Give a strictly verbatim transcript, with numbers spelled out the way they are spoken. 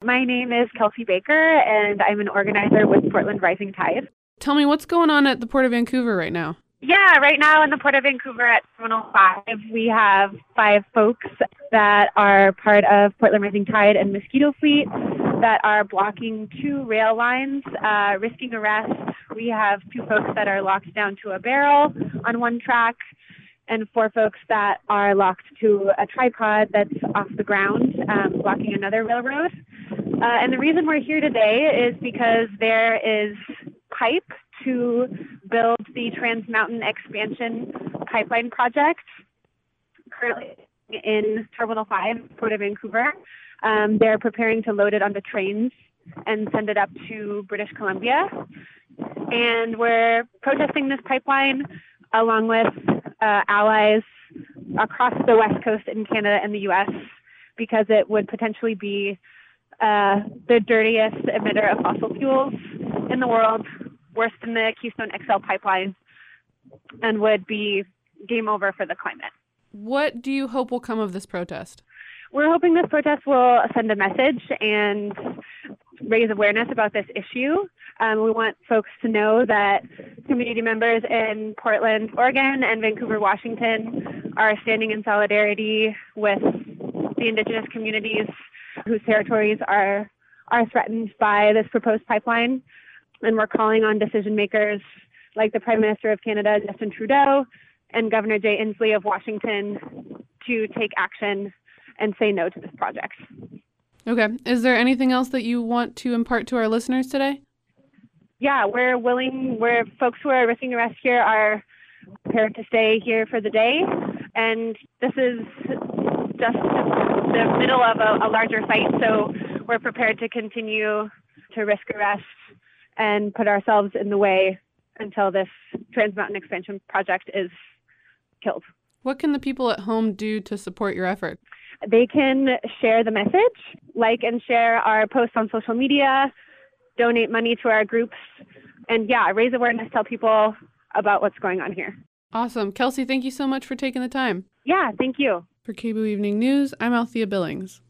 My name is Kelsey Baker, and I'm an organizer with Portland Rising Tide. Tell me, what's going on at the Port of Vancouver right now? Yeah, right now in the Port of Vancouver at Terminal five, we have five folks that are part of Portland Rising Tide and Mosquito Fleet that are blocking two rail lines, uh, risking arrest. We have two folks that are locked down to a barrel on one track, and four folks that are locked to a tripod that's off the ground, um, blocking another railroad. Uh, and the reason we're here today is because there is pipe to build the Trans Mountain Expansion Pipeline project currently in Terminal five, Port of Vancouver. Um, they're preparing to load it onto trains and send it up to British Columbia. And we're protesting this pipeline along with uh, allies across the West Coast in Canada and the U S because it would potentially be uh, the dirtiest emitter of fossil fuels in the world, worse than the Keystone X L pipeline, and would be game over for the climate. What do you hope will come of this protest? We're hoping this protest will send a message and raise awareness about this issue. Um, we want folks to know that community members in Portland, Oregon, and Vancouver, Washington are standing in solidarity with the Indigenous communities whose territories are are threatened by this proposed pipeline. And we're calling on decision makers like the Prime Minister of Canada, Justin Trudeau, and Governor Jay Inslee of Washington to take action and say no to this project. Okay. Is there anything else that you want to impart to our listeners today? Yeah, we're willing, we're folks who are risking arrest here are prepared to stay here for the day. And this is just the middle of a, a larger fight. So we're prepared to continue to risk arrest and put ourselves in the way until this Trans Mountain Expansion project is killed. What can the people at home do to support your effort? They can share the message, like and share our posts on social media, donate money to our groups, and yeah, raise awareness, tell people about what's going on here. Awesome. Kelsey, thank you so much for taking the time. Yeah, thank you. For K B O Evening News, I'm Althea Billings.